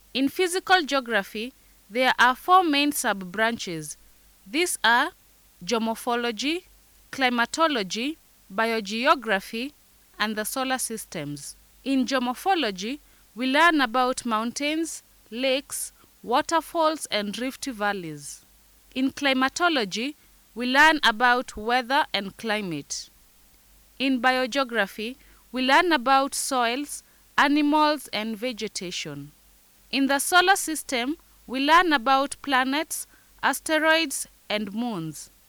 In physical geography, there are four main sub-branches. These are geomorphology, climatology, biogeography, and the solar systems. In geomorphology, we learn about mountains, lakes, waterfalls, and rift valleys. In climatology, we learn about weather and climate. In biogeography, we learn about soils, animals, and vegetation. In the solar system, we learn about planets, asteroids, and moons.